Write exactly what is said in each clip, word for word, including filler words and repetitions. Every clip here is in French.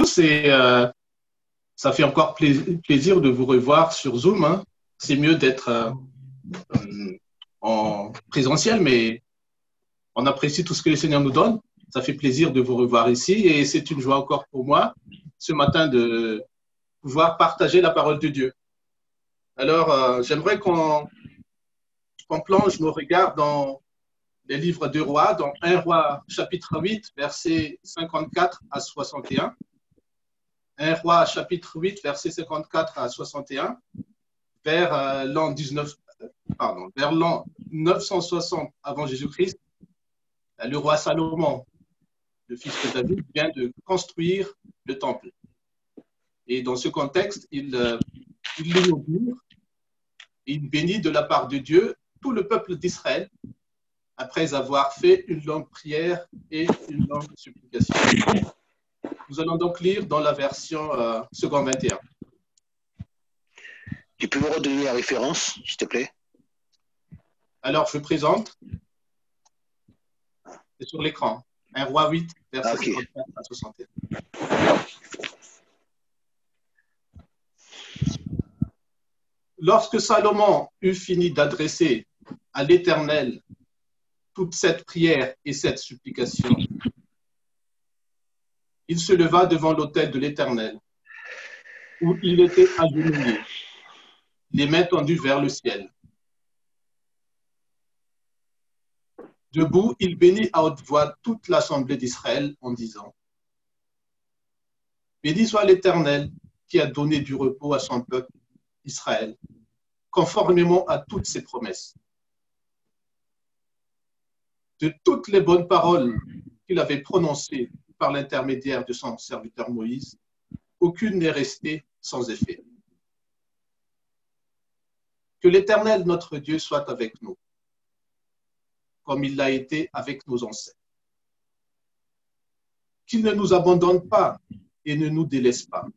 tous et euh, ça fait encore pla plaisir de vous revoir sur Zoom. Hein. C'est mieux d'être euh, en présentiel, mais on apprécie tout ce que le Seigneur nous donne. Ça fait plaisir de vous revoir ici et c'est une joie encore pour moi ce matin de pouvoir partager la parole de Dieu. Alors, euh, j'aimerais qu'on qu'on plonge nos regards dans les livres de Rois, dans un Roi chapitre huit, versets cinquante-quatre à soixante et un. un Roi chapitre huit, versets cinquante-quatre à soixante et un, vers euh, l'an dix-neuf, pardon, vers l'an neuf cent soixante avant Jésus-Christ, le roi Salomon, le fils de David, vient de construire le temple. Et dans ce contexte, il, euh, il l'inaugure, il bénit de la part de Dieu tout le peuple d'Israël après avoir fait une longue prière et une longue supplication. Nous allons donc lire dans la version euh, second vingt et un. Tu peux me redonner la référence, s'il te plaît? Alors, je présente. C'est sur l'écran. un Roi huit, verset ah, okay. cinquante-quatre à soixante et un. Lorsque Salomon eut fini d'adresser à l'Éternel toute cette prière et cette supplication, il se leva devant l'autel de l'Éternel, où il était agenouillé, les mains tendues vers le ciel. Debout, il bénit à haute voix toute l'assemblée d'Israël en disant: Béni soit l'Éternel qui a donné du repos à son peuple Israël, conformément à toutes ses promesses. De toutes les bonnes paroles qu'il avait prononcées par l'intermédiaire de son serviteur Moïse, aucune n'est restée sans effet. Que l'Éternel, notre Dieu, soit avec nous, comme il l'a été avec nos ancêtres. Qu'il ne nous abandonne pas et ne nous délaisse pas,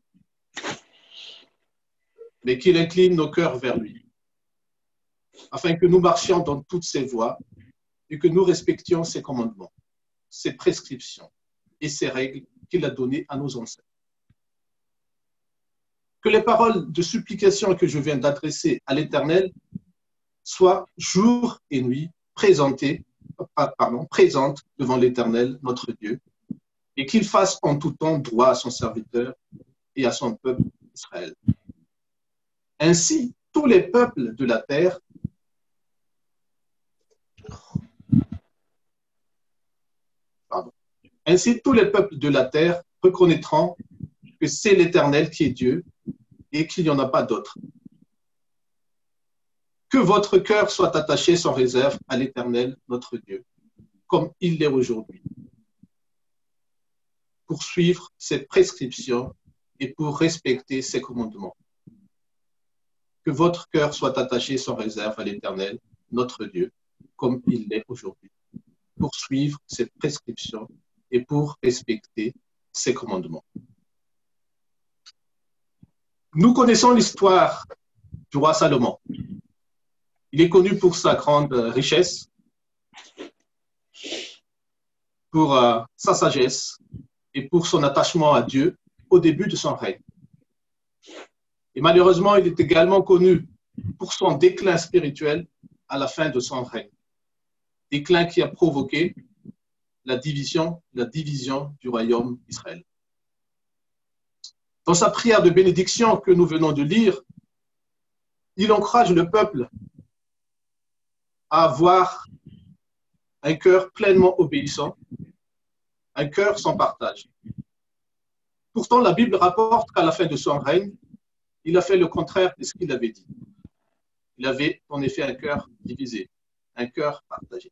mais qu'il incline nos cœurs vers lui, afin que nous marchions dans toutes ses voies et que nous respections ses commandements, ses prescriptions et ses règles qu'il a données à nos ancêtres. Que les paroles de supplication que je viens d'adresser à l'Éternel soient jour et nuit présentées, pardon, présentes devant l'Éternel, notre Dieu, et qu'il fasse en tout temps droit à son serviteur et à son peuple Israël. Ainsi, tous les peuples de la terre Pardon. Ainsi, tous les peuples de la terre reconnaîtront que c'est l'Éternel qui est Dieu et qu'il n'y en a pas d'autre. Que votre cœur soit attaché sans réserve à l'Éternel, notre Dieu, comme il l'est aujourd'hui, pour suivre ses prescriptions et pour respecter ses commandements. Que votre cœur soit attaché sans réserve à l'Éternel, notre Dieu, comme il l'est aujourd'hui, pour suivre ses prescriptions et pour respecter ses commandements. Nous connaissons l'histoire du roi Salomon. Il est connu pour sa grande richesse, pour euh, sa sagesse et pour son attachement à Dieu au début de son règne. Et malheureusement, il est également connu pour son déclin spirituel à la fin de son règne. Déclin qui a provoqué la division, la division du royaume d'Israël. Dans sa prière de bénédiction que nous venons de lire, il encourage le peuple à avoir un cœur pleinement obéissant, un cœur sans partage. Pourtant, la Bible rapporte qu'à la fin de son règne, il a fait le contraire de ce qu'il avait dit. Il avait en effet un cœur divisé, un cœur partagé.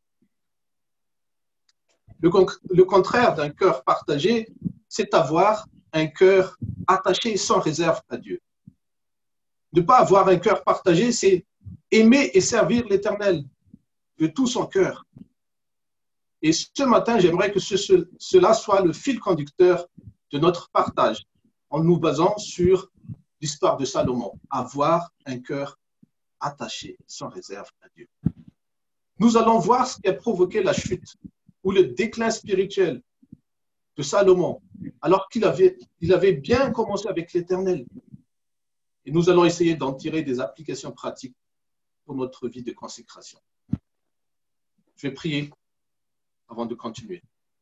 Le, le contraire d'un cœur partagé, c'est avoir un cœur attaché sans réserve à Dieu. Ne pas avoir un cœur partagé, c'est aimer et servir l'Éternel de tout son cœur. Et ce matin, j'aimerais que ce, ce, cela soit le fil conducteur de notre partage, en nous basant sur l'histoire de Salomon, avoir un cœur attaché sans réserve à Dieu. Nous allons voir ce qui a provoqué la chute ou le déclin spirituel de Salomon, alors qu'il avait, il avait bien commencé avec l'Éternel. Et nous allons essayer d'en tirer des applications pratiques pour notre vie de consécration. Je vais prier avant de continuer.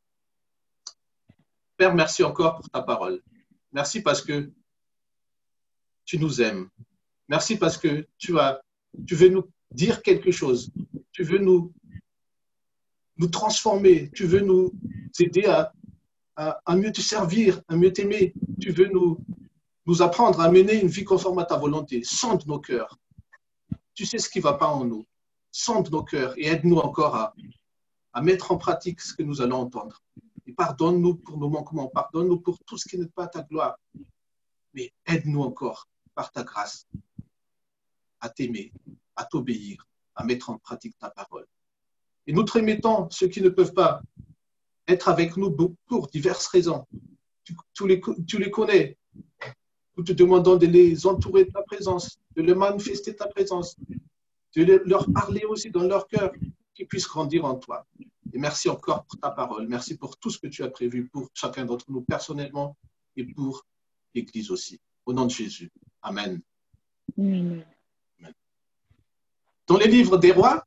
Père, merci encore pour ta parole. Merci parce que tu nous aimes. Merci parce que tu, as, tu veux nous dire quelque chose. Tu veux nous, nous transformer. Tu veux nous aider à, à, à mieux te servir, à mieux t'aimer. Tu veux nous, nous apprendre à mener une vie conforme à ta volonté. Sonde nos cœurs. Tu sais ce qui ne va pas en nous. Sonde nos cœurs et aide-nous encore à, à mettre en pratique ce que nous allons entendre. Et pardonne-nous pour nos manquements. Pardonne-nous pour tout ce qui n'est pas ta gloire. Mais aide-nous encore par ta grâce à t'aimer, à t'obéir, à mettre en pratique ta parole. Et nous te remettons ceux qui ne peuvent pas être avec nous pour diverses raisons. Tu, tu, les, tu les connais. Nous te demandons de les entourer de ta présence, de leur manifester ta présence, de leur parler aussi dans leur cœur, qu'ils puissent grandir en toi. Et merci encore pour ta parole. Merci pour tout ce que tu as prévu pour chacun d'entre nous personnellement et pour l'Église aussi. Au nom de Jésus. Amen. Amen. Dans les livres des rois,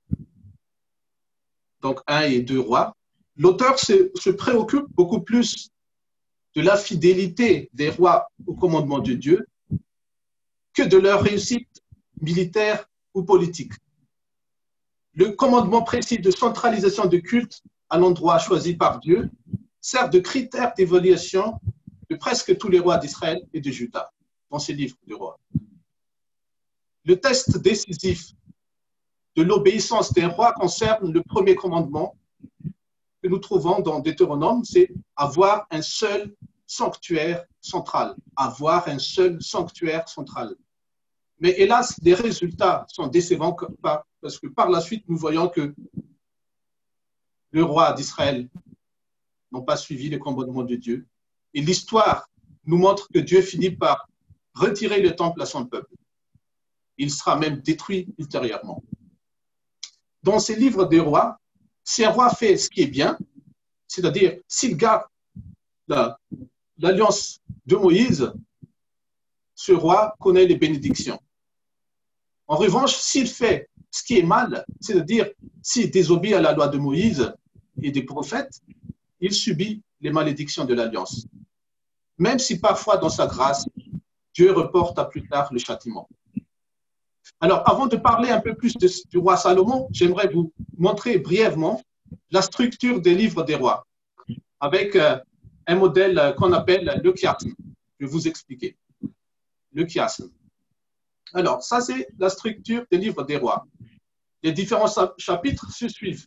donc un et deux rois, l'auteur se, se préoccupe beaucoup plus de la fidélité des rois au commandement de Dieu que de leur réussite militaire ou politique. Le commandement précis de centralisation de culte à l'endroit choisi par Dieu sert de critère d'évaluation de presque tous les rois d'Israël et de Juda dans ces livres de rois. Le test décisif de l'obéissance des rois concerne le premier commandement que nous trouvons dans Deutéronome, c'est avoir un seul sanctuaire central. Avoir un seul sanctuaire central. Mais hélas, les résultats sont décevants parce que par la suite, nous voyons que le roi d'Israël n'ont pas suivi les commandements de Dieu. Et l'histoire nous montre que Dieu finit par retirer le temple à son peuple. Il sera même détruit ultérieurement. Dans ces livres des rois, si un roi fait ce qui est bien, c'est-à-dire s'il garde la, l'alliance de Moïse, ce roi connaît les bénédictions. En revanche, s'il fait ce qui est mal, c'est-à-dire s'il désobéit à la loi de Moïse et des prophètes, il subit les malédictions de l'alliance. Même si parfois, dans sa grâce, Dieu reporte à plus tard le châtiment. Alors, avant de parler un peu plus de, du roi Salomon, j'aimerais vous montrer brièvement la structure des livres des rois, avec euh, un modèle qu'on appelle le chiasme. Je vais vous expliquer. Le chiasme. Alors, ça, c'est la structure des livres des rois. Les différents chapitres se suivent.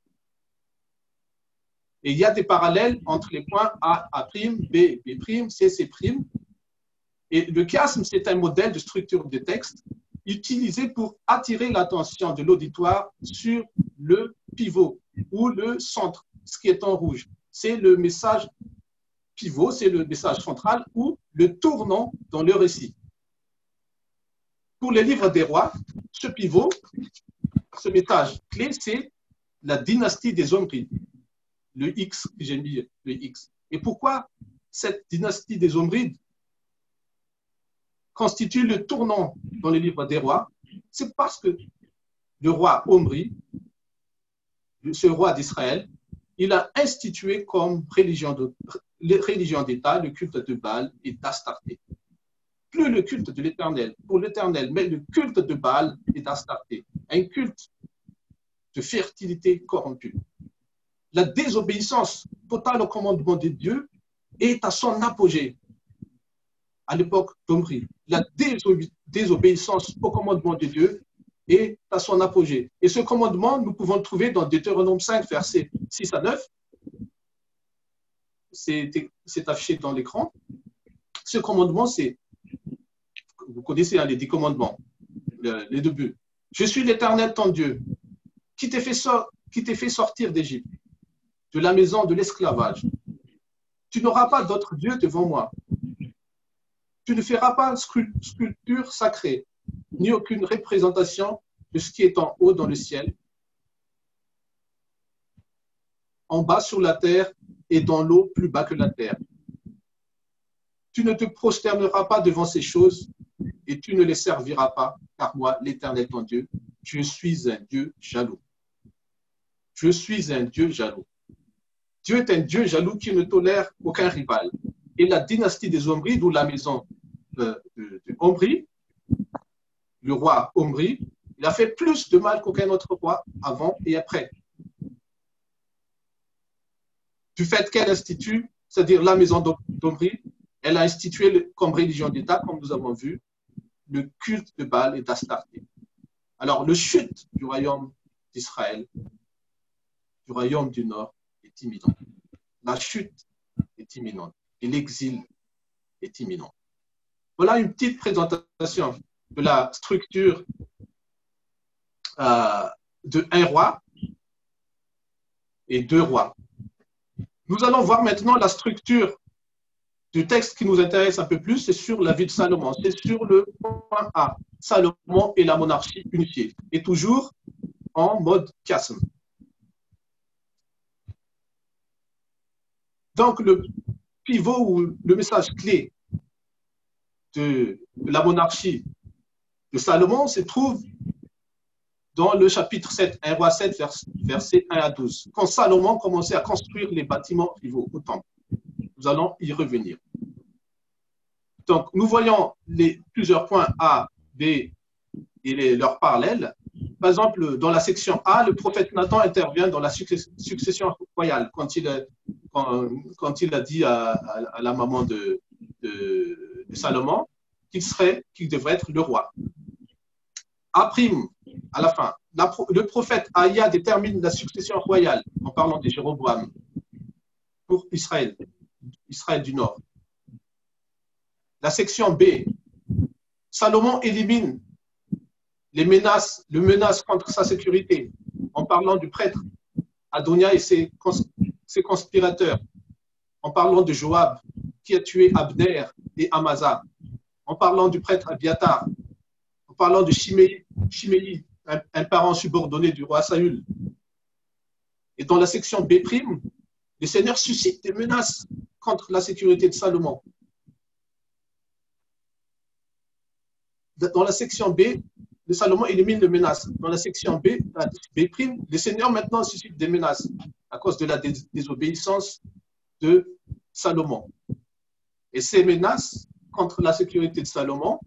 Et il y a des parallèles entre les points A, A', B, B', C, C'. Et le chiasme, c'est un modèle de structure de texte utilisé pour attirer l'attention de l'auditoire sur le pivot ou le centre, ce qui est en rouge. C'est le message pivot, c'est le message central ou le tournant dans le récit. Pour les livres des rois, ce pivot, ce message clé, c'est la dynastie des Omrides. Le X, que j'ai mis le X. Et pourquoi cette dynastie des Omrides constitue le tournant dans les livres des rois? C'est parce que le roi Omri, ce roi d'Israël, il a institué comme religion de, religion d'État le culte de Baal et d'Astarté. Plus le culte de l'Éternel, pour l'Éternel, mais le culte de Baal et d'Astarté. Un culte de fertilité corrompue. La désobéissance totale au commandement de Dieu est à son apogée à l'époque d'Omri. La désobé désobéissance au commandement de Dieu est à son apogée. Et ce commandement, nous pouvons le trouver dans Deutéronome cinq, versets six à neuf. C'est affiché dans l'écran. Ce commandement, c'est, vous connaissez hein, les dix commandements, le, les deux buts. Je suis l'Éternel ton Dieu, qui t'ai fait, so fait sortir d'Égypte, de la maison de l'esclavage. Tu n'auras pas d'autre Dieu devant moi. Tu ne feras pas de sculpture sacrée, ni aucune représentation de ce qui est en haut dans le ciel, en bas sur la terre et dans l'eau plus bas que la terre. Tu ne te prosterneras pas devant ces choses et tu ne les serviras pas, car moi, l'Éternel ton Dieu, je suis un Dieu jaloux. Je suis un Dieu jaloux. Dieu est un Dieu jaloux qui ne tolère aucun rival. Et la dynastie des Omrides, ou la maison de, de, de Omri, le roi Omri, il a fait plus de mal qu'aucun autre roi avant et après. Du fait qu'elle institue, c'est-à-dire la maison d'Omri, elle a institué comme religion d'État, comme nous avons vu, le culte de Baal et d'Astarté. Alors, le chute du royaume d'Israël, du royaume du Nord, est imminent. La chute est imminente et l'exil est imminent. Voilà une petite présentation de la structure euh, de un roi et deux rois. Nous allons voir maintenant la structure du texte qui nous intéresse un peu plus, c'est sur la vie de Salomon. C'est sur le point A, Salomon et la monarchie unifiée, et toujours en mode chiasme. Donc, le pivot ou le message clé de la monarchie de Salomon se trouve dans le chapitre sept, un roi sept, versets un à douze, quand Salomon commençait à construire les bâtiments rivaux au temple. Nous allons y revenir. Donc, nous voyons les plusieurs points A, B et les, leurs parallèles. Par exemple, dans la section A, le prophète Nathan intervient dans la succession royale quand il, quand, quand il a dit à, à, à la maman de, de, de Salomon qu'il serait, qu'il devrait être le roi. A', à la fin, la, le prophète Aïa détermine la succession royale en parlant de Jéroboam pour Israël, Israël du Nord. La section B, Salomon élimine les menaces, le menace contre sa sécurité en parlant du prêtre Adonia et ses, cons, ses conspirateurs, en parlant de Joab qui a tué Abner et Amasa, en parlant du prêtre Abiatar, en parlant de Shimei, Shimei un, un parent subordonné du roi Saül. Et dans la section B', le Seigneur suscite des menaces contre la sécurité de Salomon. Dans la section B, le Salomon élimine les menaces. Dans la section B, B', le Seigneur maintenant suscite des menaces à cause de la dés désobéissance de Salomon. Et ces menaces contre la sécurité de Salomon,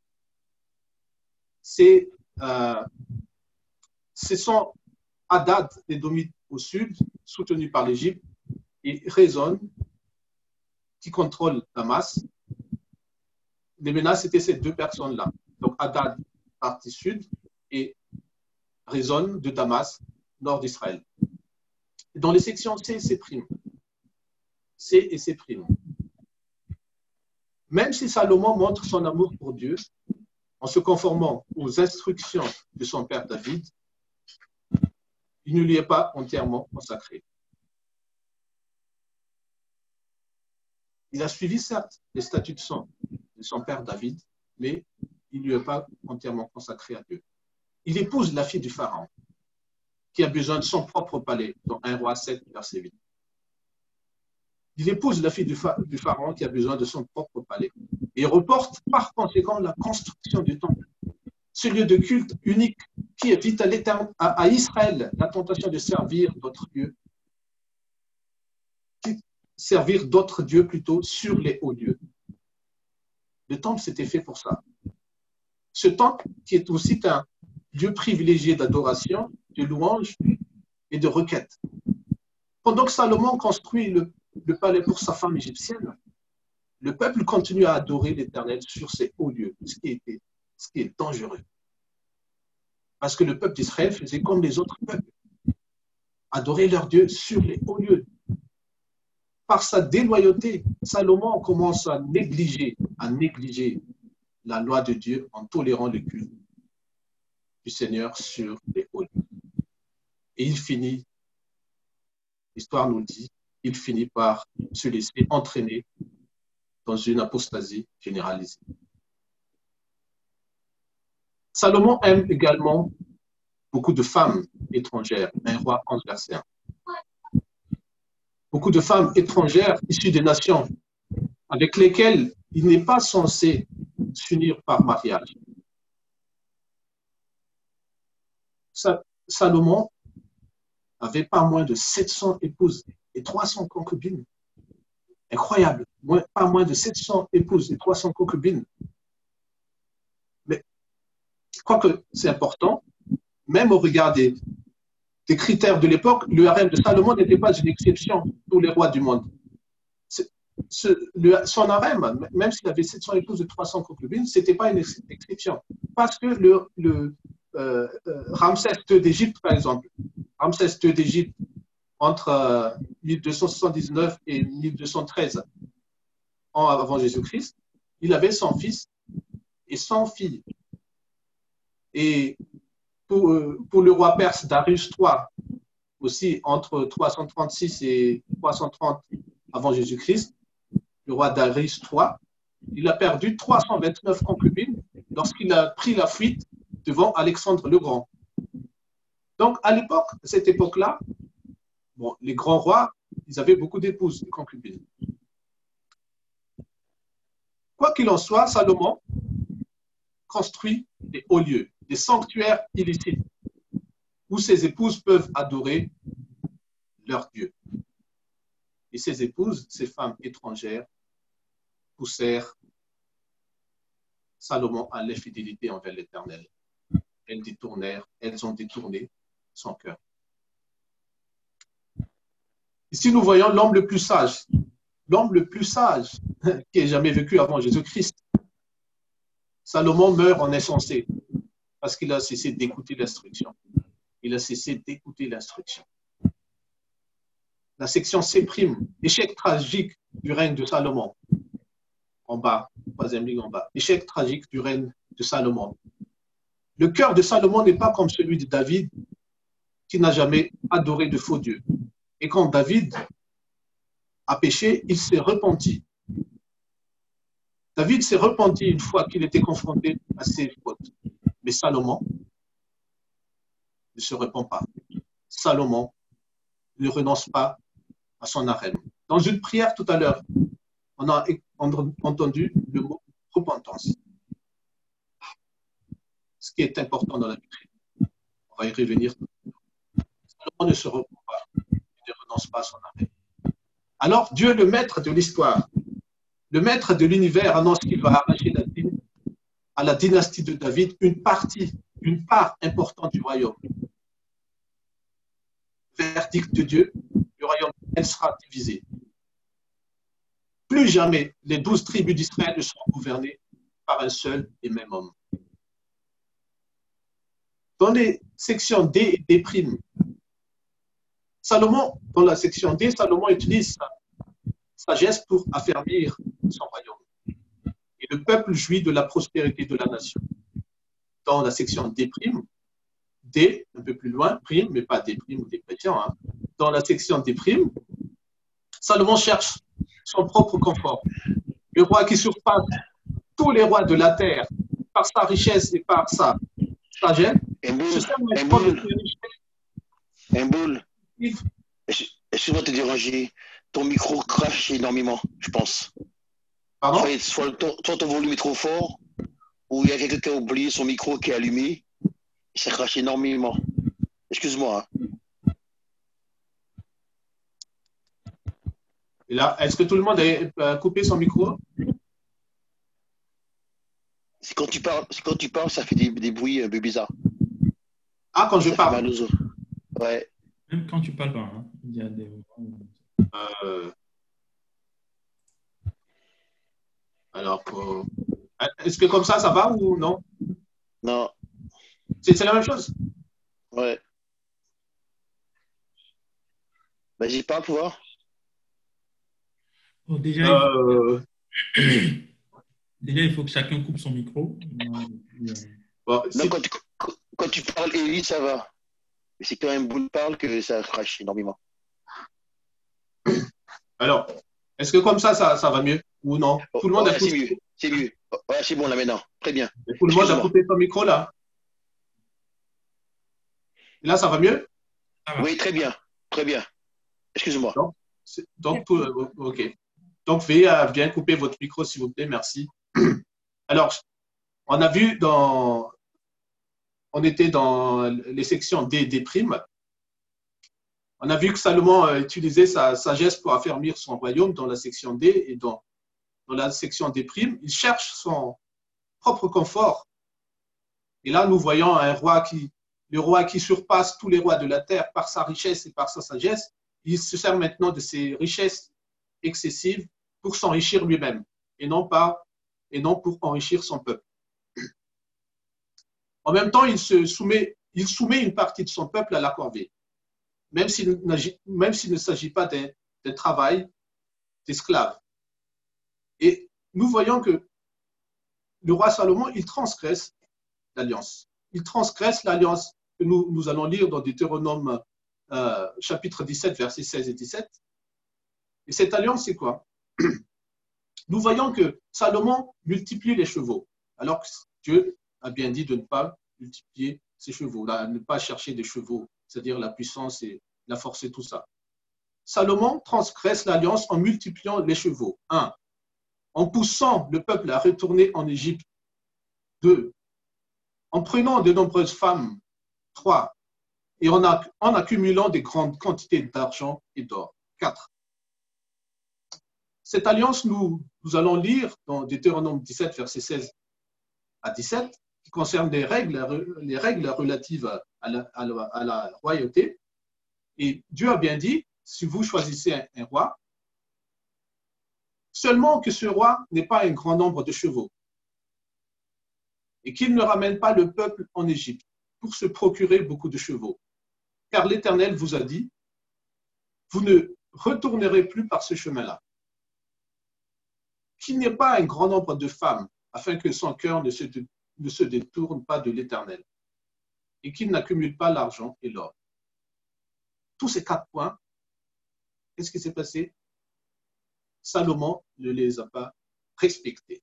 c'est, euh, ce sont Hadad et Domite au sud, soutenus par l'Égypte, et Rezon, qui contrôle Damas. Les menaces, c'était ces deux personnes-là. Donc Hadad, partie sud, et Rezon de Damas, nord d'Israël. Dans les sections C, c'est prime. C et C prime. Même si Salomon montre son amour pour Dieu, en se conformant aux instructions de son père David, il ne lui est pas entièrement consacré. Il a suivi, certes, les statuts de son, de son père David, mais il ne lui est pas entièrement consacré à Dieu. Il épouse la fille du Pharaon, qui a besoin de son propre palais, dans un roi sept, verset huit. Il épouse la fille du, du Pharaon, qui a besoin de son propre palais, et reporte par conséquent la construction du temple, ce lieu de culte unique qui évite à, à, à Israël la tentation de servir d'autres dieux, servir d'autres dieux plutôt sur les hauts dieux. Le temple, c'était fait pour ça. Ce temple, qui est aussi un lieu privilégié d'adoration, de louange et de requête. Pendant que Salomon construit le, le palais pour sa femme égyptienne, le peuple continue à adorer l'Éternel sur ses hauts lieux, ce qui, était, ce qui est dangereux. Parce que le peuple d'Israël faisait comme les autres peuples, adorer leur Dieu sur les hauts lieux. Par sa déloyauté, Salomon commence à négliger, à négliger la loi de Dieu en tolérant le culte du Seigneur sur les hauts lieux. Et il finit, l'histoire nous le dit, il finit par se laisser entraîner dans une apostasie généralisée. Salomon aime également beaucoup de femmes étrangères, un roi onze, verset un. beaucoup de femmes étrangères issues des nations avec lesquelles il n'est pas censé s'unir par mariage. Salomon avait pas moins de sept cents épouses et trois cents concubines. Incroyable, pas moins de sept cents épouses et trois cents concubines. Mais je crois que c'est important, même au regard des, des critères de l'époque, le harem de Salomon n'était pas une exception pour les rois du monde. Ce, le, son harem, même s'il avait sept cents épouses et trois cents concubines, ce n'était pas une exception. Parce que le, le euh, euh, Ramsès deux d'Égypte, par exemple, Ramsès deux d'Égypte, entre euh, mille deux cent soixante-dix-neuf et mille deux cent treize ans avant Jésus-Christ, il avait cent fils et cent filles. Et pour, euh, pour le roi perse Darius trois, aussi entre trois cent trente-six et trois cent trente avant Jésus-Christ, le roi Darius trois, il a perdu trois cent vingt-neuf concubines lorsqu'il a pris la fuite devant Alexandre le Grand. Donc, à l'époque, à cette époque-là, bon, les grands rois, ils avaient beaucoup d'épouses, de concubines. Quoi qu'il en soit, Salomon construit des hauts lieux, des sanctuaires illicites, où ses épouses peuvent adorer leur Dieu. Et ses épouses, ces femmes étrangères, poussèrent Salomon à l'infidélité envers l'Éternel. Elles détournèrent, elles ont détourné son cœur. Ici, nous voyons l'homme le plus sage, l'homme le plus sage qui ait jamais vécu avant Jésus-Christ. Salomon meurt en insensé parce qu'il a cessé d'écouter l'instruction. Il a cessé d'écouter l'instruction. La section C', échec tragique du règne de Salomon. En bas, troisième ligne en bas. Échec tragique du règne de Salomon. Le cœur de Salomon n'est pas comme celui de David, qui n'a jamais adoré de faux dieux. Et quand David a péché, il s'est repenti. David s'est repenti une fois qu'il était confronté à ses fautes. Mais Salomon ne se repent pas. Salomon ne renonce pas à son harem. Dans une prière tout à l'heure, on a entendu le mot repentance. Ce qui est important dans la vie. On va y revenir. Salomon ne se repent pas. Il ne renonce pas à son harem. Alors Dieu, le maître de l'histoire, le maître de l'univers, annonce qu'il va arracher à la dynastie de David une partie, une part importante du royaume. Verdict de Dieu, le royaume, elle sera divisé. Plus jamais les douze tribus d'Israël ne seront gouvernées par un seul et même homme. Dans les sections D et D', Salomon, dans la section D, Salomon utilise sa sagesse pour affermir son royaume. Et le peuple jouit de la prospérité de la nation. Dans la section D', D, un peu plus loin, prime, mais pas D' ou dépression, hein. Dans la section D', Salomon cherche son propre confort. Le roi qui surpasse tous les rois de la terre par sa richesse et par sa sagesse. Un boule. Excuse-moi de te déranger. Ton micro crache énormément, je pense. Pardon? Soit, soit, ton, soit ton volume est trop fort, ou il y a quelqu'un qui a oublié son micro qui est allumé. Ça crache énormément. Excuse-moi. Et là, est-ce que tout le monde a coupé son micro? C'est quand tu parles, quand tu parles, ça fait des, des bruits un peu bizarres. Ah, quand je ça parle. Ouais. Même quand tu parles pas, hein, il y a des. Euh... Alors, pour... est-ce que comme ça, ça va ou non? Non. C'est la même chose? Ouais. Vas-y, parle pour voir. Bon, déjà, euh... il faut... déjà, il faut que chacun coupe son micro. Bon, si... non, quand, tu, quand tu parles, Élie, ça va. Mais c'est quand un boule parle que ça crache énormément. Alors, est-ce que comme ça, ça, ça va mieux ou non? Oh, tout le monde ouais, a c'est mieux. C'est mieux. Ouais, c'est bon là maintenant. Très bien. Et tout le monde a coupé son micro là. Et là, ça va mieux? Oui, très bien. Très bien. Excuse-moi. Donc, euh, ok. Donc, veuillez à bien couper votre micro, s'il vous plaît. Merci. Alors, on a vu dans... On était dans les sections D, D'. On a vu que Salomon a utilisé sa sagesse pour affermir son royaume dans la section D et dans, dans la section D'. Il cherche son propre confort. Et là, nous voyons un roi qui, le roi qui surpasse tous les rois de la terre par sa richesse et par sa sagesse. Il se sert maintenant de ses richesses excessives pour s'enrichir lui-même et non pas, et non pour enrichir son peuple. En même temps, il, se soumet, il soumet une partie de son peuple à la corvée, même s'il même s'il ne s'agit pas d'un travail d'esclave. Et nous voyons que le roi Salomon, il transgresse l'alliance. Il transgresse l'alliance que nous, nous allons lire dans Deutéronome euh, chapitre dix-sept, versets seize et dix-sept. Et cette alliance, c'est quoi? Nous voyons que Salomon multiplie les chevaux, alors que Dieu a bien dit de ne pas multiplier ces chevaux, de ne pas chercher des chevaux, c'est-à-dire la puissance et la force et tout ça. Salomon transgresse l'alliance en multipliant les chevaux. Un, en poussant le peuple à retourner en Égypte. Deux, en prenant de nombreuses femmes. Trois, et en, a, en accumulant des grandes quantités d'argent et d'or. Quatre. Cette alliance, nous, nous allons lire dans Deutéronome dix-sept, versets seize à dix-sept, qui concerne les règles, les règles relatives à la, à, la, à la royauté. Et Dieu a bien dit, si vous choisissez un, un roi, seulement que ce roi n'ait pas un grand nombre de chevaux et qu'il ne ramène pas le peuple en Égypte pour se procurer beaucoup de chevaux. Car l'Éternel vous a dit, vous ne retournerez plus par ce chemin-là. Qu'il n'y ait pas un grand nombre de femmes, afin que son cœur ne se, ne se détourne pas de l'Éternel, et qu'il n'accumule pas l'argent et l'or. Tous ces quatre points, qu'est-ce qui s'est passé? Salomon ne les a pas respectés.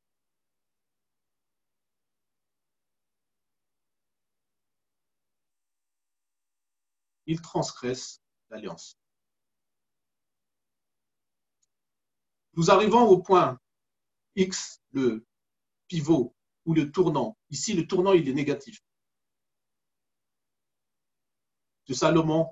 Il transgresse l'alliance. Nous arrivons au point X, le pivot ou le tournant. Ici, le tournant, il est négatif. De Salomon,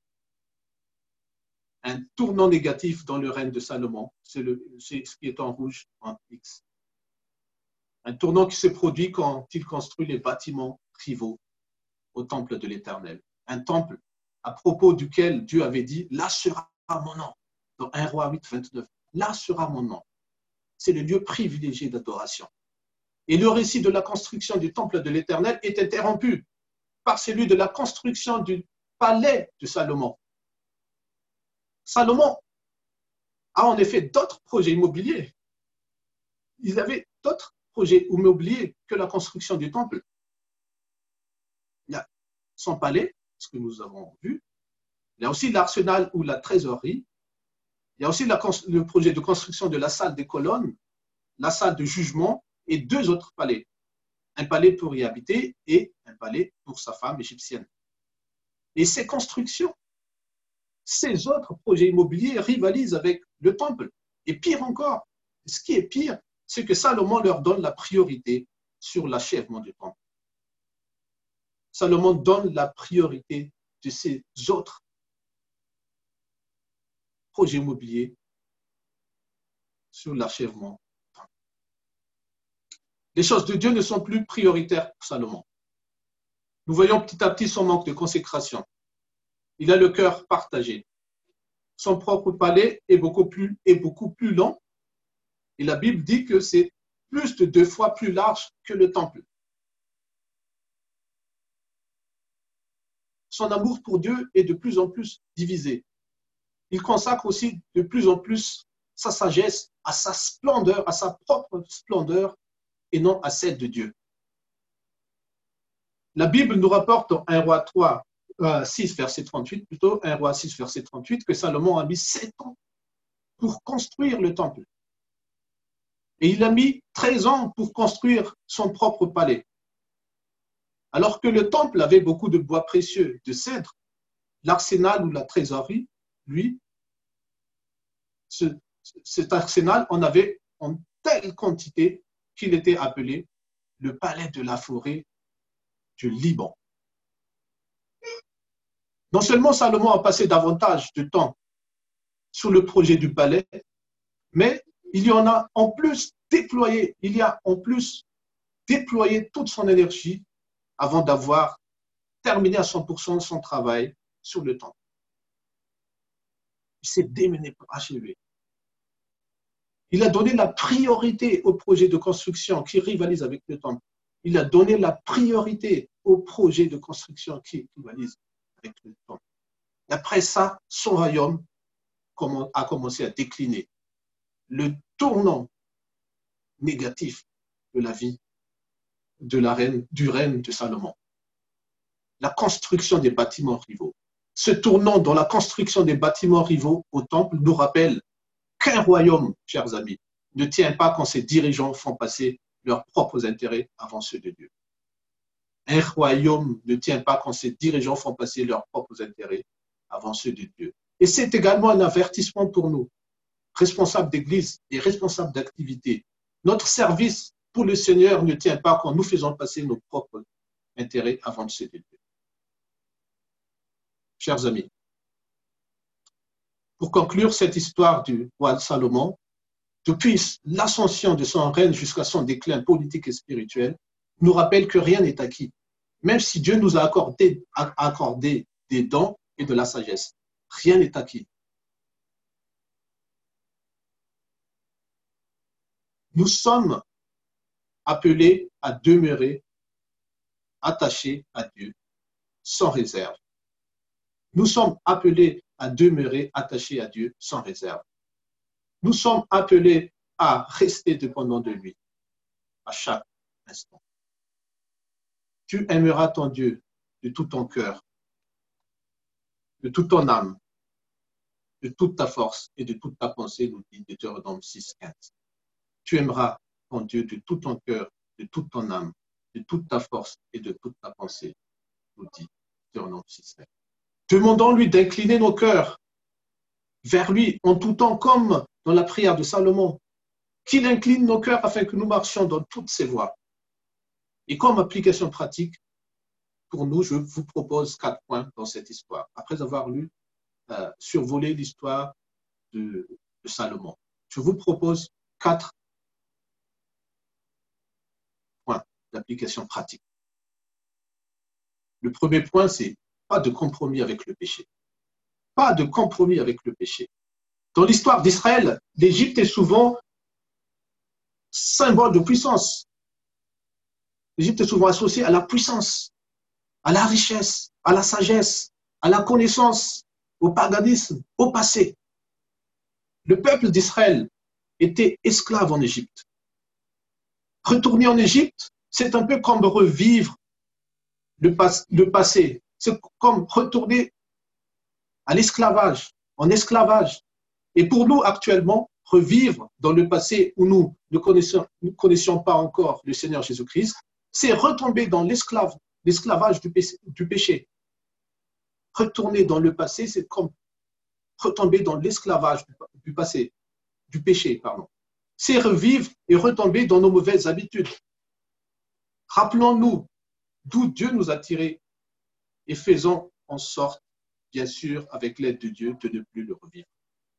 un tournant négatif dans le règne de Salomon, c'est ce qui est en rouge en X. Un tournant qui se produit quand il construit les bâtiments rivaux au temple de l'Éternel. Un temple à propos duquel Dieu avait dit, là sera mon nom, dans un roi huit, vingt-neuf. Là sera mon nom. C'est le lieu privilégié d'adoration. Et le récit de la construction du temple de l'Éternel est interrompu par celui de la construction du palais de Salomon. Salomon a en effet d'autres projets immobiliers. Il avait d'autres projets immobiliers que la construction du temple. Il y a son palais, ce que nous avons vu. Il y a aussi l'arsenal ou la trésorerie. Il y a aussi la, le projet de construction de la salle des colonnes, la salle de jugement et deux autres palais. Un palais pour y habiter et un palais pour sa femme égyptienne. Et ces constructions, ces autres projets immobiliers rivalisent avec le temple. Et pire encore, ce qui est pire, c'est que Salomon leur donne la priorité sur l'achèvement du temple. Salomon donne la priorité de ces autres projets immobiliers sur l'achèvement. Les choses de Dieu ne sont plus prioritaires pour Salomon. Nous voyons petit à petit son manque de consécration. Il a le cœur partagé. Son propre palais est beaucoup plus, est beaucoup plus long. Et la Bible dit que c'est plus de deux fois plus large que le temple. Son amour pour Dieu est de plus en plus divisé. Il consacre aussi de plus en plus sa sagesse à sa splendeur, à sa propre splendeur, et non à celle de Dieu. La Bible nous rapporte dans un roi trois, euh, six, verset trente-huit, plutôt un roi six, verset trente-huit, que Salomon a mis sept ans pour construire le temple. Et il a mis treize ans pour construire son propre palais. Alors que le temple avait beaucoup de bois précieux, de cèdre, l'arsenal ou la trésorerie, lui, ce, cet arsenal, on avait en telle quantité qu'il était appelé le palais de la forêt du Liban. Non seulement Salomon a passé davantage de temps sur le projet du palais, mais il y en a en plus déployé, il y a en plus déployé toute son énergie avant d'avoir terminé à cent pour cent son travail sur le temple. Il s'est démené pour achever. Il a donné la priorité au projet de construction qui rivalise avec le temple. Il a donné la priorité au projet de construction qui rivalise avec le temple. Et après ça, son royaume a commencé à décliner. Le tournant négatif de la vie de la reine, du règne de Salomon. La construction des bâtiments rivaux. Ce tournant dans la construction des bâtiments rivaux au temple nous rappelle qu'un royaume, chers amis, ne tient pas quand ses dirigeants font passer leurs propres intérêts avant ceux de Dieu. Un royaume ne tient pas quand ses dirigeants font passer leurs propres intérêts avant ceux de Dieu. Et c'est également un avertissement pour nous, responsables d'église et responsables d'activité. Notre service pour le Seigneur ne tient pas quand nous faisons passer nos propres intérêts avant ceux de Dieu. Chers amis, pour conclure cette histoire du roi Salomon, depuis l'ascension de son règne jusqu'à son déclin politique et spirituel, nous rappelle que rien n'est acquis, même si Dieu nous a accordé, a accordé des dons et de la sagesse. Rien n'est acquis. Nous sommes appelés à demeurer attachés à Dieu sans réserve. Nous sommes appelés à demeurer attachés à Dieu sans réserve. Nous sommes appelés à rester dépendants de lui à chaque instant. Tu aimeras ton Dieu de tout ton cœur, de toute ton âme, de toute ta force et de toute ta pensée, nous dit Deutéronome six, quinze. Tu aimeras ton Dieu de tout ton cœur, de toute ton âme, de toute ta force et de toute ta pensée, nous dit Deutéronome six, quinze. Demandons-lui d'incliner nos cœurs vers lui en tout temps, comme dans la prière de Salomon, qu'il incline nos cœurs afin que nous marchions dans toutes ses voies. Et comme application pratique, pour nous, je vous propose quatre points dans cette histoire. Après avoir lu, euh, survolé l'histoire de, de Salomon, je vous propose quatre points d'application pratique. Le premier point, c'est pas de compromis avec le péché. Pas de compromis avec le péché. Dans l'histoire d'Israël, l'Égypte est souvent symbole de puissance. L'Égypte est souvent associée à la puissance, à la richesse, à la sagesse, à la connaissance, au paganisme, au passé. Le peuple d'Israël était esclave en Égypte. Retourner en Égypte, c'est un peu comme revivre le, pas, le passé. C'est comme retourner à l'esclavage, en esclavage. Et pour nous, actuellement, revivre dans le passé où nous ne connaissions, ne connaissions pas encore le Seigneur Jésus-Christ, c'est retomber dans l'esclave, l'esclavage du péché, du péché. Retourner dans le passé, c'est comme retomber dans l'esclavage du passé, du péché, pardon. C'est revivre et retomber dans nos mauvaises habitudes. Rappelons-nous d'où Dieu nous a tirés et faisons en sorte, bien sûr, avec l'aide de Dieu, de ne plus le revivre.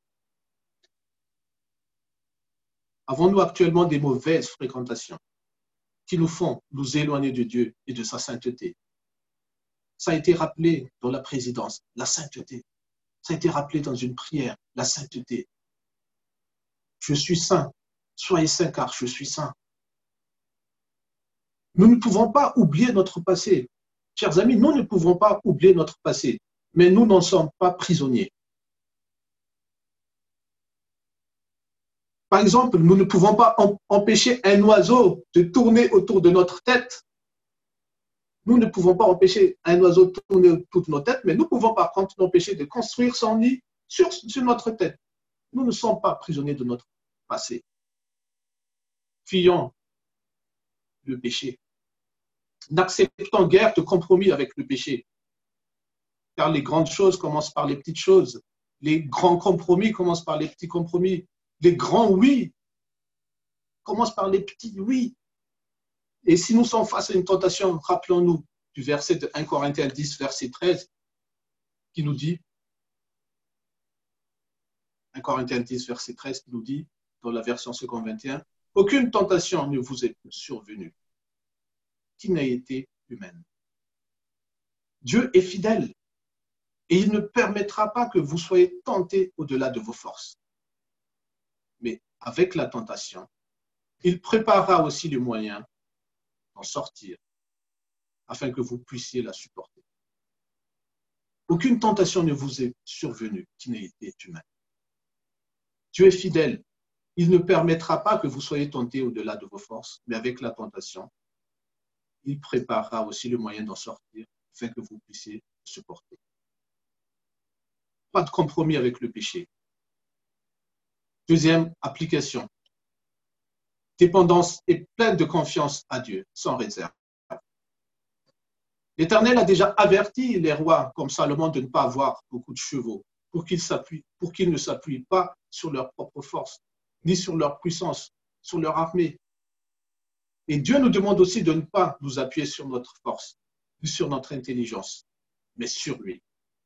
Avons-nous actuellement des mauvaises fréquentations qui nous font nous éloigner de Dieu et de sa sainteté? Ça a été rappelé dans la présidence, la sainteté. Ça a été rappelé dans une prière, la sainteté. Je suis saint. Soyez saints car je suis saint. Nous ne pouvons pas oublier notre passé. Chers amis, nous ne pouvons pas oublier notre passé, mais nous n'en sommes pas prisonniers. Par exemple, nous ne pouvons pas empêcher un oiseau de tourner autour de notre tête. Nous ne pouvons pas empêcher un oiseau de tourner autour de nos têtes, mais nous pouvons par contre l'empêcher de construire son nid sur, sur notre tête. Nous ne sommes pas prisonniers de notre passé. Fuyons le péché. N'acceptons guère de compromis avec le péché. Car les grandes choses commencent par les petites choses. les grands compromis commencent par les petits compromis. Les grands oui commencent par les petits oui. Et si nous sommes face à une tentation, rappelons-nous du verset de un Corinthiens dix, verset treize, qui nous dit, un Corinthiens dix, verset treize, qui nous dit, dans la version seconde vingt et un, aucune tentation ne vous est survenue qui n'a été humaine. Dieu est fidèle et il ne permettra pas que vous soyez tentés au-delà de vos forces. Mais avec la tentation, il préparera aussi les moyens d'en sortir afin que vous puissiez la supporter. Aucune tentation ne vous est survenue qui n'ait été humaine. Dieu est fidèle. Il ne permettra pas que vous soyez tentés au-delà de vos forces, mais avec la tentation, il préparera aussi le moyen d'en sortir afin que vous puissiez supporter. Pas de compromis avec le péché. Deuxième application. Dépendance et pleine de confiance à Dieu, sans réserve. L'Éternel a déjà averti les rois comme Salomon de ne pas avoir beaucoup de chevaux pour qu'ils s'appuient, pour qu'ils ne s'appuient pas sur leur propre force, ni sur leur puissance, sur leur armée. Et Dieu nous demande aussi de ne pas nous appuyer sur notre force, ni sur notre intelligence, mais sur lui.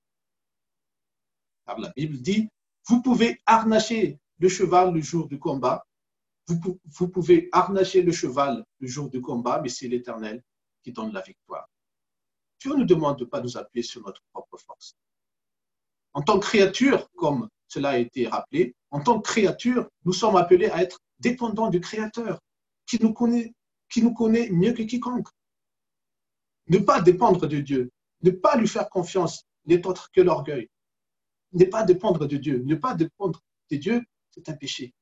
Car la Bible dit, vous pouvez harnacher le cheval le jour du combat, vous, vous pouvez harnacher le cheval le jour du combat, mais c'est l'Éternel qui donne la victoire. Dieu nous demande de ne pas nous appuyer sur notre propre force. En tant que créature, comme cela a été rappelé, en tant que créature, nous sommes appelés à être dépendants du Créateur, qui nous connaît, qui nous connaît mieux que quiconque. Ne pas dépendre de Dieu, ne pas lui faire confiance n'est autre que l'orgueil. Ne pas dépendre de Dieu, ne pas dépendre de Dieu, c'est un péché.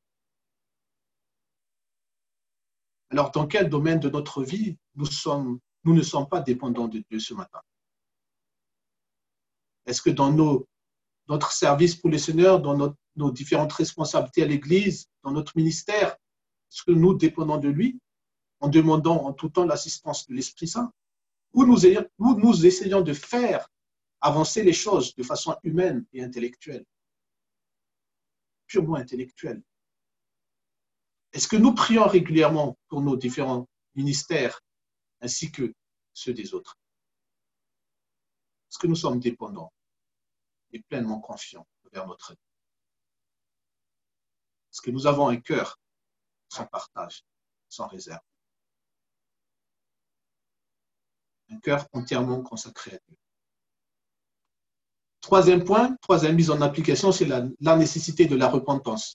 Alors, dans quel domaine de notre vie nous, sommes, nous ne sommes pas dépendants de Dieu ce matin? Est-ce que dans nos, notre service pour les Seigneurs, dans notre, nos différentes responsabilités à l'Église, dans notre ministère, est-ce que nous dépendons de lui en demandant en tout temps l'assistance de l'Esprit Saint? Ou nous, ou nous essayons de faire avancer les choses de façon humaine et intellectuelle, purement intellectuelle? Est-ce que nous prions régulièrement pour nos différents ministères ainsi que ceux des autres? Est-ce que nous sommes dépendants et pleinement confiants envers notre Dieu? Est-ce que nous avons un cœur sans partage, sans réserve? Un cœur entièrement consacré à Dieu. Troisième point, troisième mise en application, c'est la, la nécessité de la repentance.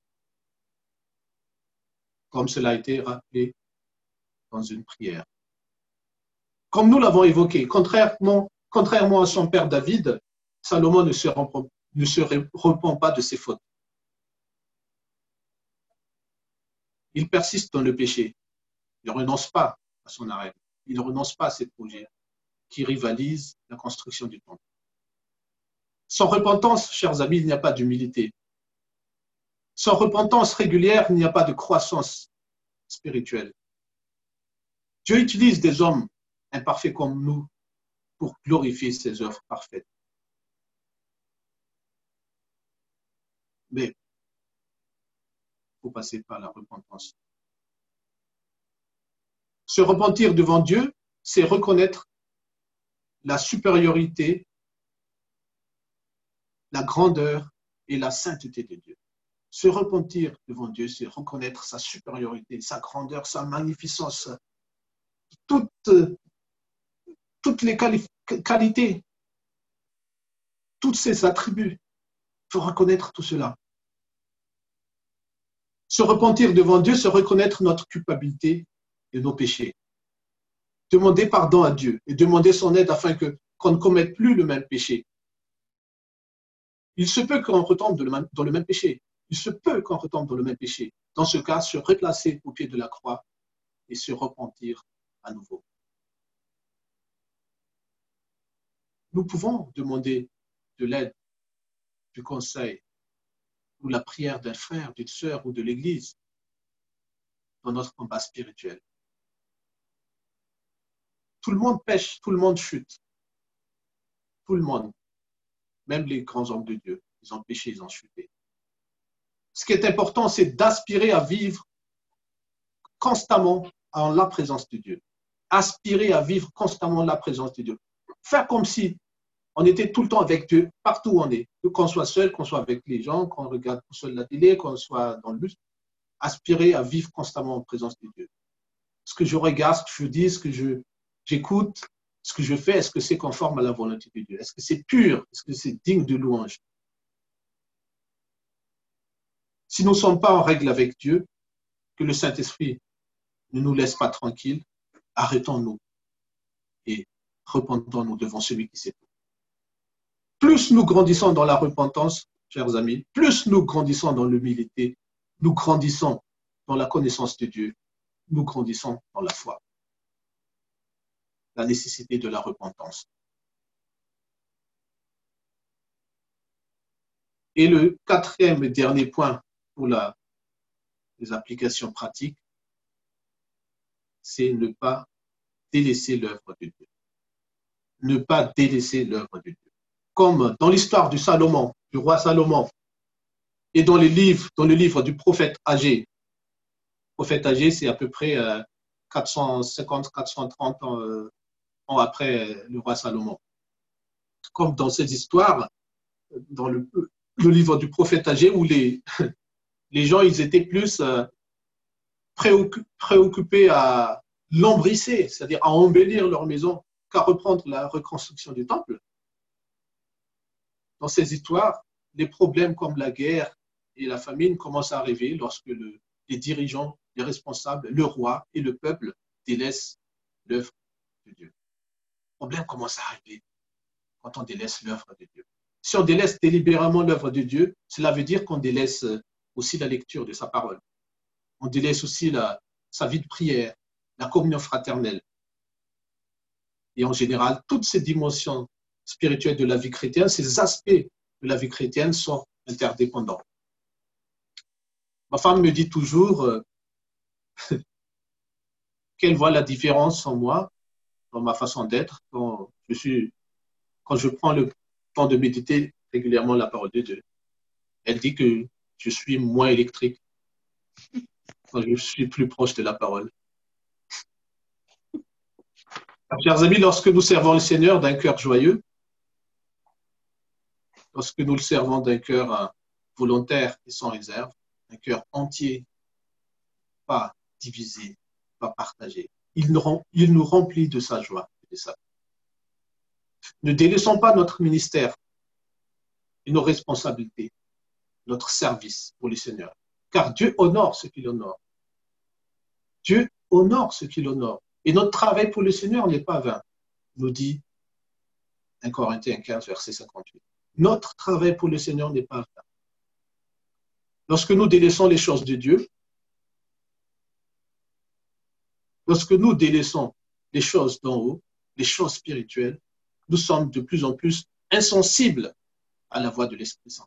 Comme cela a été rappelé dans une prière. Comme nous l'avons évoqué, contrairement, contrairement à son père David, Salomon ne se, repent, ne se repent pas de ses fautes. Il persiste dans le péché. Il ne renonce pas à son arrêt. Il ne renonce pas à ses projets qui rivalisent la construction du temple. Sans repentance, chers amis, il n'y a pas d'humilité. Sans repentance régulière, il n'y a pas de croissance spirituelle. Dieu utilise des hommes imparfaits comme nous pour glorifier ses œuvres parfaites. Mais il faut passer par la repentance. Se repentir devant Dieu, c'est reconnaître la supériorité, la grandeur et la sainteté de Dieu. Se repentir devant Dieu, c'est reconnaître sa supériorité, sa grandeur, sa magnificence, toutes, toutes les quali qualités, tous ses attributs. Il faut reconnaître tout cela. Se repentir devant Dieu, c'est reconnaître notre culpabilité et nos péchés. Demander pardon à Dieu et demander son aide afin que, qu'on ne commette plus le même péché. Il se peut qu'on retombe dans le même péché. Il se peut qu'on retombe dans le même péché. Dans ce cas, se replacer au pied de la croix et se repentir à nouveau. Nous pouvons demander de l'aide, du conseil ou la prière d'un frère, d'une sœur ou de l'Église dans notre combat spirituel. Tout le monde pêche, tout le monde chute. Tout le monde, même les grands hommes de Dieu, ils ont péché, ils ont chuté. Ce qui est important, c'est d'aspirer à vivre constamment en la présence de Dieu. Aspirer à vivre constamment en la présence de Dieu. Faire comme si on était tout le temps avec Dieu, partout où on est. Qu'on soit seul, qu'on soit avec les gens, qu'on regarde tout seul la télé, qu'on soit dans le bus. Aspirer à vivre constamment en présence de Dieu. Ce que je regarde, ce que je dis, ce que je, j'écoute, ce que je fais, est-ce que c'est conforme à la volonté de Dieu? Est-ce que c'est pur? Est-ce que c'est digne de louange? Si nous ne sommes pas en règle avec Dieu, que le Saint-Esprit ne nous laisse pas tranquilles, arrêtons-nous et repentons-nous devant celui qui sait tout. Plus nous grandissons dans la repentance, chers amis, plus nous grandissons dans l'humilité, nous grandissons dans la connaissance de Dieu, nous grandissons dans la foi. La nécessité de la repentance. Et le quatrième et dernier point pour la, les applications pratiques, c'est ne pas délaisser l'œuvre de Dieu. Ne pas délaisser l'œuvre de Dieu. Comme dans l'histoire du Salomon, du roi Salomon, et dans les livres, dans le livre du prophète Agé. Le prophète Agé, c'est à peu près euh, quatre cent cinquante à quatre cent trente ans, euh, ans après euh, le roi Salomon. Comme dans ces histoires, dans le, le livre du prophète Agé, où les, les gens ils étaient plus euh, préoccupés à l'embrisser, c'est-à-dire à embellir leur maison, qu'à reprendre la reconstruction du temple. Dans ces histoires, les problèmes comme la guerre et la famine commencent à arriver lorsque le, les dirigeants, les responsables, le roi et le peuple délaissent l'œuvre de Dieu. Les problèmes commencent à arriver quand on délaisse l'œuvre de Dieu. Si on délaisse délibérément l'œuvre de Dieu, cela veut dire qu'on délaisse aussi la lecture de sa parole. On délaisse aussi la, sa vie de prière, la communion fraternelle. Et en général, toutes ces dimensions spirituelles de la vie chrétienne, ces aspects de la vie chrétienne sont interdépendants. Ma femme me dit toujours euh, qu'elle voit la différence en moi, dans ma façon d'être, quand je suis, quand je prends le temps de méditer régulièrement la parole de Dieu. Elle dit que je suis moins électrique quand je suis plus proche de la parole. Alors, chers amis, lorsque nous servons le Seigneur d'un cœur joyeux, lorsque nous le servons d'un cœur volontaire et sans réserve, un cœur entier, pas divisé, pas partagé, il nous remplit de sa joie et de sa paix. Ne délaissons pas notre ministère et nos responsabilités, notre service pour le Seigneur, car Dieu honore ce qu'il honore. Dieu honore ce qu'il honore. Et notre travail pour le Seigneur n'est pas vain, nous dit un Corinthiens quinze, verset cinquante-huit. Notre travail pour le Seigneur n'est pas vain. Lorsque nous délaissons les choses de Dieu, lorsque nous délaissons les choses d'en haut, les choses spirituelles, nous sommes de plus en plus insensibles à la voix de l'Esprit Saint.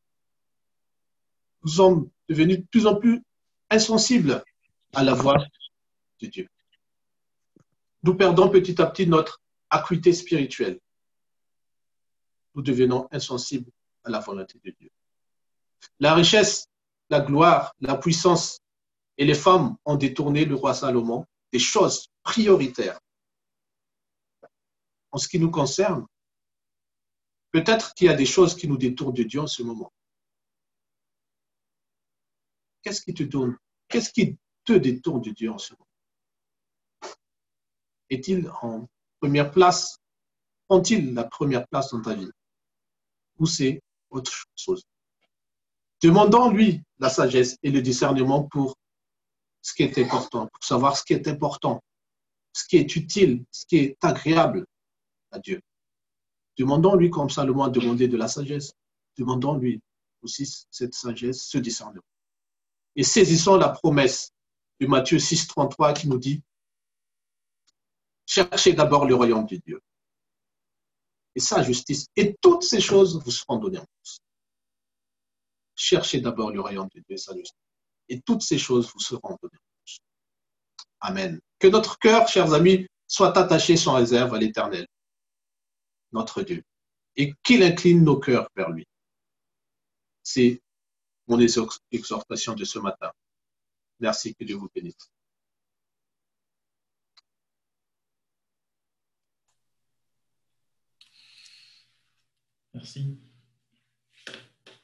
Nous sommes devenus de plus en plus insensibles à la voix de Dieu. Nous perdons petit à petit notre acuité spirituelle. Nous devenons insensibles à la volonté de Dieu. La richesse, la gloire, la puissance et les femmes ont détourné le roi Salomon des choses prioritaires. En ce qui nous concerne, peut-être qu'il y a des choses qui nous détournent de Dieu en ce moment. Qu'est-ce qui te donne? Qu'est-ce qui te détourne de Dieu en ce moment? Est-il en première place? Prend-il la première place dans ta vie? Ou c'est autre chose? Demandons-lui la sagesse et le discernement pour ce qui est important, pour savoir ce qui est important, ce qui est utile, ce qui est agréable à Dieu. Demandons-lui, comme Salomon a demandé de la sagesse, demandons-lui aussi cette sagesse, ce discernement. Et saisissons la promesse de Matthieu six, trente-trois qui nous dit « Cherchez d'abord le royaume de Dieu et sa justice, et toutes ces choses vous seront données en plus. » Cherchez d'abord le royaume de Dieu et sa justice, et toutes ces choses vous seront données en plus. Amen. Que notre cœur, chers amis, soit attaché sans réserve à l'Éternel, notre Dieu, et qu'il incline nos cœurs vers lui. C'est mon exhortation de ce matin. Merci, que Dieu vous bénisse. Merci.